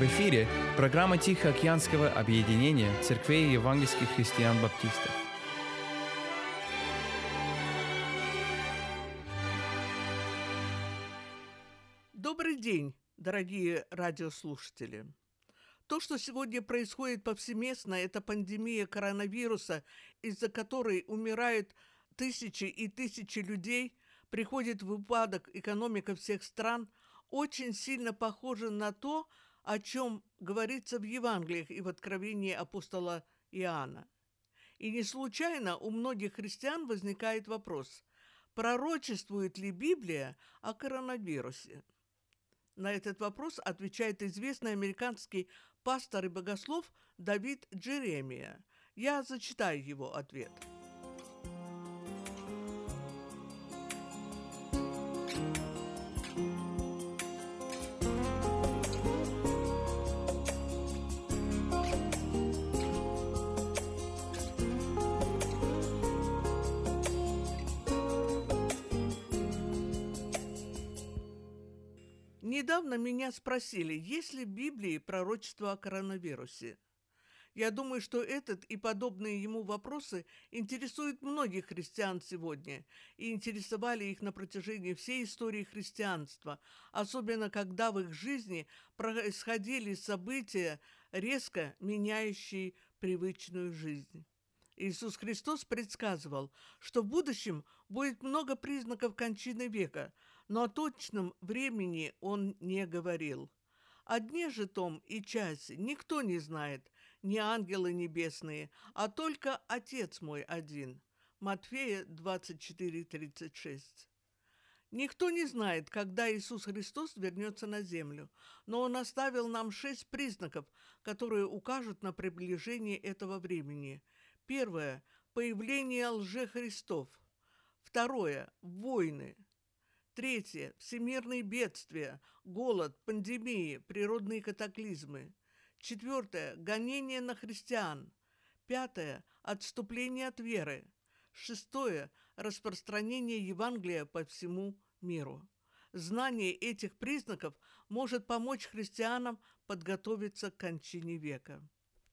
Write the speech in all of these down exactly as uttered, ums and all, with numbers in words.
В эфире программа Тихоокеанского объединения церквей евангельских христиан-баптистов. Добрый день, дорогие радиослушатели. То, что сегодня происходит повсеместно, это пандемия коронавируса, из-за которой умирают тысячи и тысячи людей, приходит в упадок экономика всех стран, очень сильно похоже на то, о чем говорится в Евангелиях и в Откровении апостола Иоанна. И не случайно у многих христиан возникает вопрос, пророчествует ли Библия о коронавирусе? На этот вопрос отвечает известный американский пастор и богослов Давид Джеремия. Я зачитаю его ответ. Недавно меня спросили, есть ли в Библии пророчество о коронавирусе. Я думаю, что этот и подобные ему вопросы интересуют многих христиан сегодня и интересовали их на протяжении всей истории христианства, особенно когда в их жизни происходили события, резко меняющие привычную жизнь. Иисус Христос предсказывал, что в будущем будет много признаков кончины века, но о точном времени Он не говорил. О дне же том и часе никто не знает, ни ангелы небесные, а только Отец мой один. Матфея двадцать четыре тридцать шесть. Никто не знает, когда Иисус Христос вернется на землю, но Он оставил нам шесть признаков, которые укажут на приближение этого времени. Первое – появление лжехристов. Второе – войны. Третье – всемирные бедствия, голод, пандемии, природные катаклизмы. Четвертое – гонение на христиан. Пятое – отступление от веры. Шестое – распространение Евангелия по всему миру. Знание этих признаков может помочь христианам подготовиться к кончине века.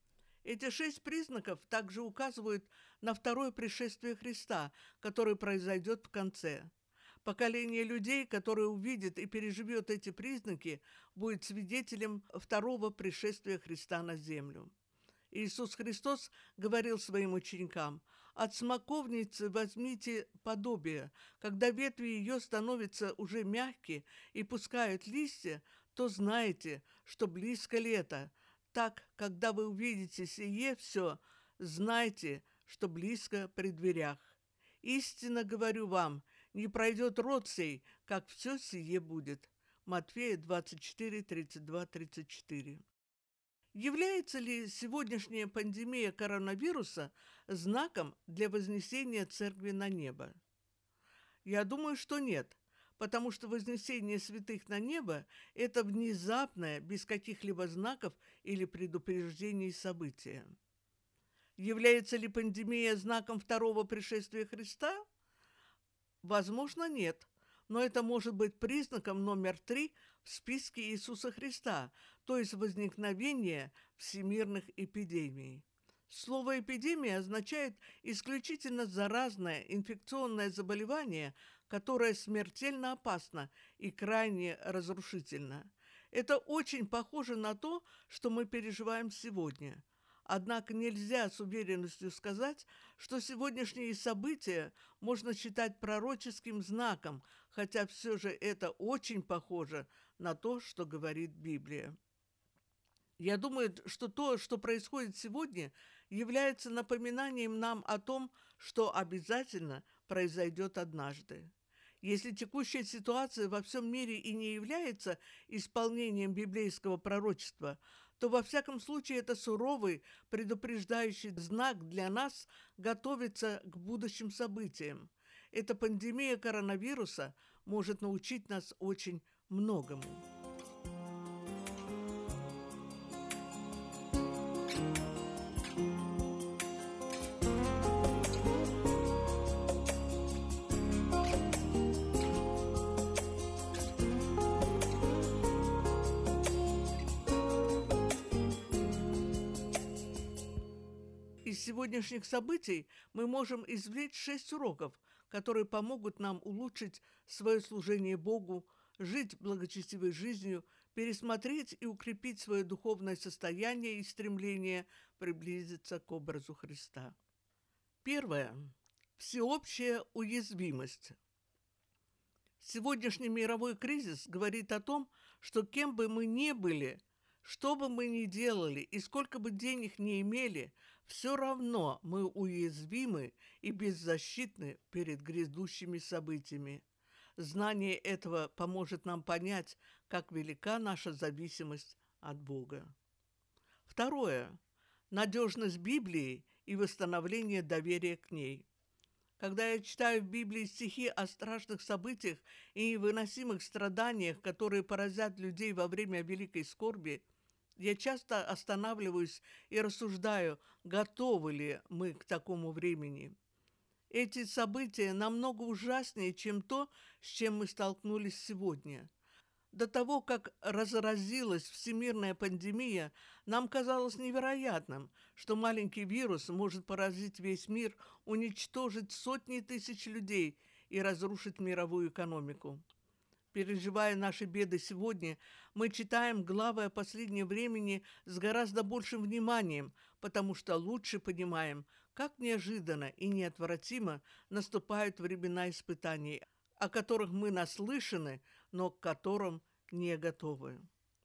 Эти шесть признаков также указывают на второе пришествие Христа, которое произойдет в конце. Поколение людей, которое увидит и переживет эти признаки, будет свидетелем второго пришествия Христа на землю. Иисус Христос говорил своим ученикам: «От смоковницы возьмите подобие. Когда ветви ее становятся уже мягкие и пускают листья, то знайте, что близко лето. Так, когда вы увидите сие все, знайте, что близко при дверях. Истинно говорю вам, не пройдет род сей, как все сие будет». Матфея двадцать четыре тридцать два тридцать четыре. Является ли сегодняшняя пандемия коронавируса знаком для вознесения церкви на небо? Я думаю, что нет, потому что вознесение святых на небо – это внезапное, без каких-либо знаков или предупреждений событие. Является ли пандемия знаком второго пришествия Христа? Возможно, нет, но это может быть признаком номер три в списке Иисуса Христа, то есть возникновение всемирных эпидемий. Слово «эпидемия» означает исключительно заразное инфекционное заболевание, которое смертельно опасно и крайне разрушительно. Это очень похоже на то, что мы переживаем сегодня. Однако нельзя с уверенностью сказать, что сегодняшние события можно считать пророческим знаком, хотя все же это очень похоже на то, что говорит Библия. Я думаю, что то, что происходит сегодня, является напоминанием нам о том, что обязательно произойдет однажды. Если текущая ситуация во всем мире и не является исполнением библейского пророчества, то во всяком случае это суровый, предупреждающий знак для нас готовиться к будущим событиям. Эта пандемия коронавируса может научить нас очень многому. сегодняшних событий мы можем извлечь шесть уроков, которые помогут нам улучшить свое служение Богу, жить благочестивой жизнью, пересмотреть и укрепить свое духовное состояние и стремление приблизиться к образу Христа. Первое. Всеобщая уязвимость. Сегодняшний мировой кризис говорит о том, что кем бы мы ни были, что бы мы ни делали и сколько бы денег ни имели, все равно мы уязвимы и беззащитны перед грядущими событиями. Знание этого поможет нам понять, как велика наша зависимость от Бога. Второе. Надежность Библии и восстановление доверия к ней. Когда я читаю в Библии стихи о страшных событиях и невыносимых страданиях, которые поразят людей во время великой скорби, я часто останавливаюсь и рассуждаю, готовы ли мы к такому времени. Эти события намного ужаснее, чем то, с чем мы столкнулись сегодня. До того, как разразилась всемирная пандемия, нам казалось невероятным, что маленький вирус может поразить весь мир, уничтожить сотни тысяч людей и разрушить мировую экономику. Переживая наши беды сегодня, мы читаем главы о последнем времени с гораздо большим вниманием, потому что лучше понимаем, как неожиданно и неотвратимо наступают времена испытаний, о которых мы наслышаны, но к которым не готовы.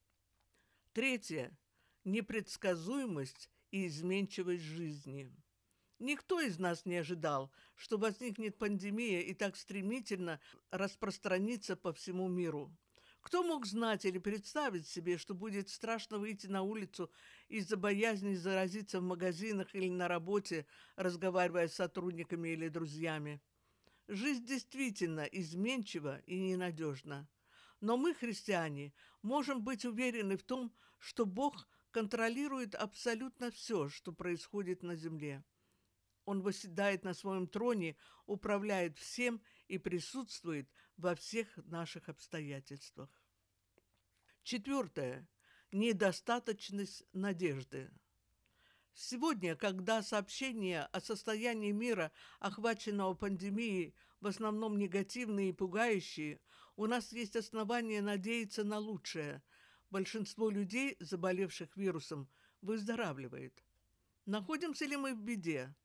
Третье. Непредсказуемость и изменчивость жизни. Никто из нас не ожидал, что возникнет пандемия и так стремительно распространится по всему миру. Кто мог знать или представить себе, что будет страшно выйти на улицу из-за боязни заразиться в магазинах или на работе, разговаривая с сотрудниками или друзьями? Жизнь действительно изменчива и ненадежна. Но мы, христиане, можем быть уверены в том, что Бог контролирует абсолютно все, что происходит на земле. Он восседает на своем троне, управляет всем и присутствует во всех наших обстоятельствах. Четвертое. Недостаточность надежды. Сегодня, когда сообщения о состоянии мира, охваченного пандемией, в основном негативные и пугающие, у нас есть основания надеяться на лучшее. Большинство людей, заболевших вирусом, выздоравливает. Находимся ли мы в беде?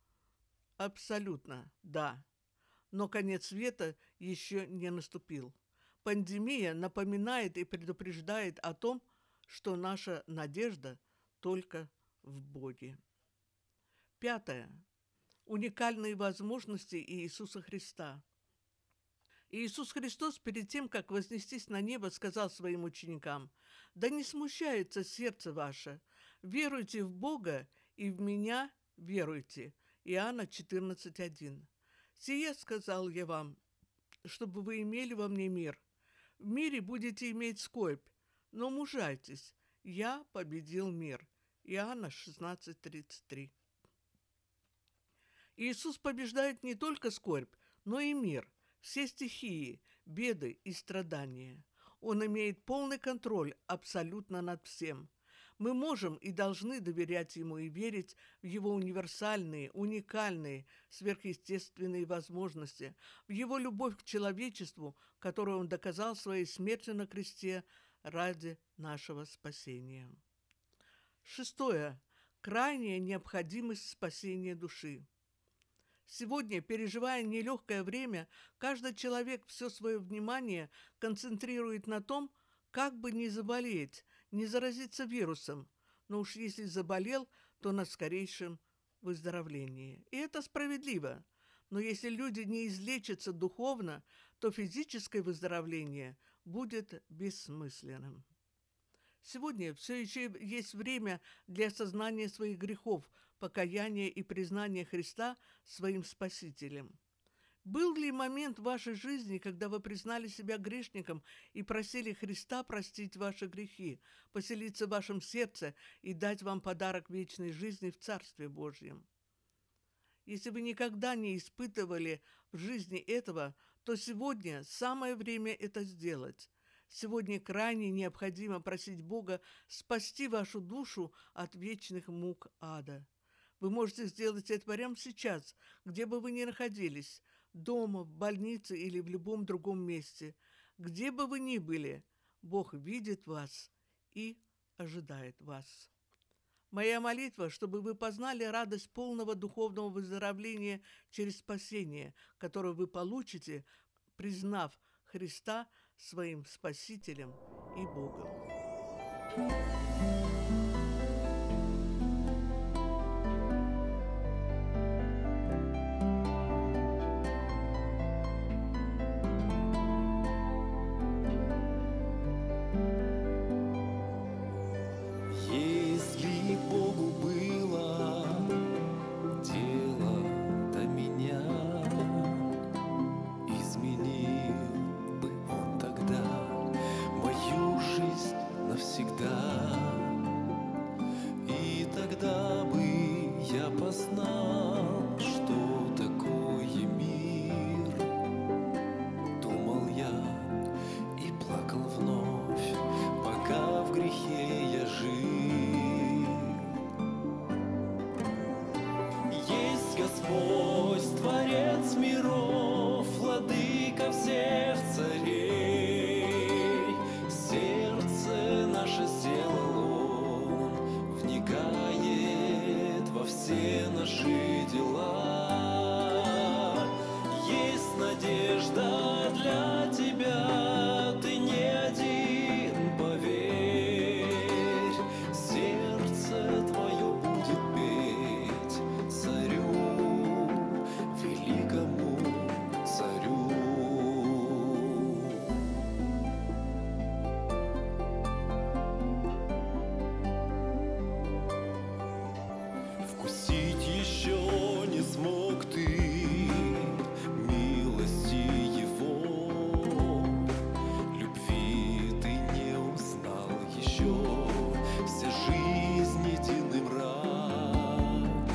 Абсолютно, да. Но конец света еще не наступил. Пандемия напоминает и предупреждает о том, что наша надежда только в Боге. Пятое. Уникальные возможности Иисуса Христа. Иисус Христос перед тем, как вознестись на небо, сказал своим ученикам: «Да не смущается сердце ваше, веруйте в Бога и в Меня веруйте». Иоанна четырнадцать один. «Сие сказал я вам, чтобы вы имели во мне мир. В мире будете иметь скорбь, но мужайтесь, я победил мир». Иоанна шестнадцать тридцать три. Иисус побеждает не только скорбь, но и мир, все стихии, беды и страдания. Он имеет полный контроль абсолютно над всем. Мы можем и должны доверять Ему и верить в Его универсальные, уникальные, сверхъестественные возможности, в Его любовь к человечеству, которую Он доказал своей смертью на кресте ради нашего спасения. Шестое. Крайняя необходимость спасения души. Сегодня, переживая нелегкое время, каждый человек все свое внимание концентрирует на том, как бы не заболеть, не заразиться вирусом, но уж если заболел, то на скорейшем выздоровлении. И это справедливо. Но если люди не излечатся духовно, то физическое выздоровление будет бессмысленным. Сегодня все еще есть время для осознания своих грехов, покаяния и признания Христа своим Спасителем. Был ли момент в вашей жизни, когда вы признали себя грешником и просили Христа простить ваши грехи, поселиться в вашем сердце и дать вам подарок вечной жизни в Царстве Божьем? Если вы никогда не испытывали в жизни этого, то сегодня самое время это сделать. Сегодня крайне необходимо просить Бога спасти вашу душу от вечных мук ада. Вы можете сделать это прямо сейчас, где бы вы ни находились, дома, в больнице или в любом другом месте. Где бы вы ни были, Бог видит вас и ожидает вас. Моя молитва, чтобы вы познали радость полного духовного выздоровления через спасение, которое вы получите, признав Христа своим Спасителем и Богом. Если Богу было дело до меня, изменил бы Он тогда мою жизнь навсегда. И тогда бы я познал, что такое мир. Думал я и плакал вновь, пока в грехе я жил. Есть Господь, Творец миров, Владыка всех царей. Сердце наше сделал Он, вникает во все наши дела. Есть надежда для тебя, ты не один, поверь. Сердце твое будет петь царю, великому царю. Вкусить еще не смог ты милости Его, любви ты не узнал еще, вся жизнь единый мрак.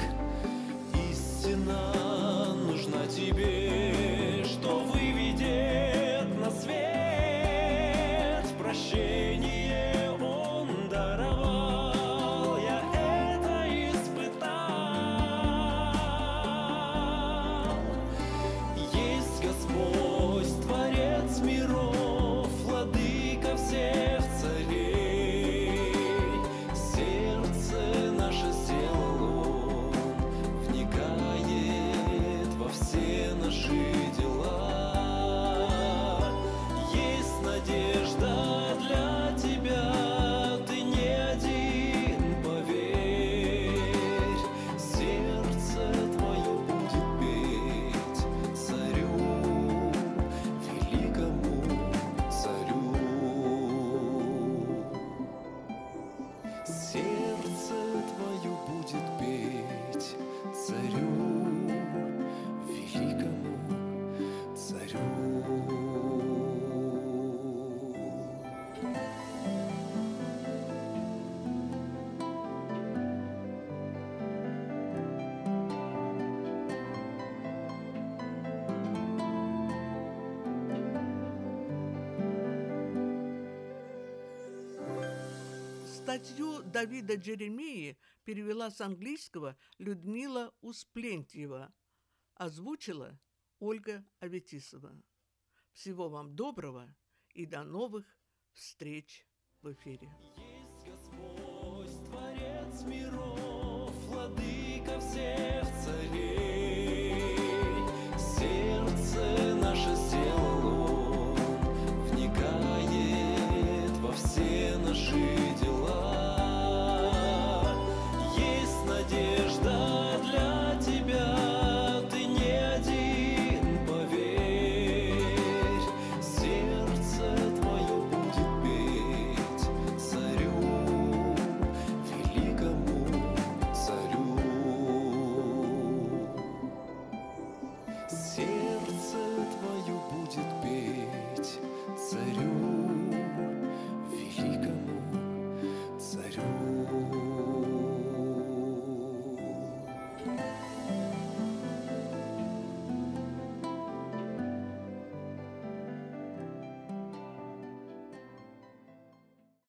Истина нужна тебе, что выведет на свет. Прощение Он даровал, я это испытал. Есть Господь, Творец миров, Владыка всех царей. Сердце наше сделал Он, вникает во все наши дела. Есть надежда для тебя, ты не один, поверь. Сердце твое будет петь царю, великому царю. Сердце твое будет петь царю, великому царю. Статью Давида Джеремии перевела с английского Людмила Усплентьева, озвучила Ольга Аветисова. Всего вам доброго и до новых встреч в эфире. Есть Господь, Творец миров, Владыка всех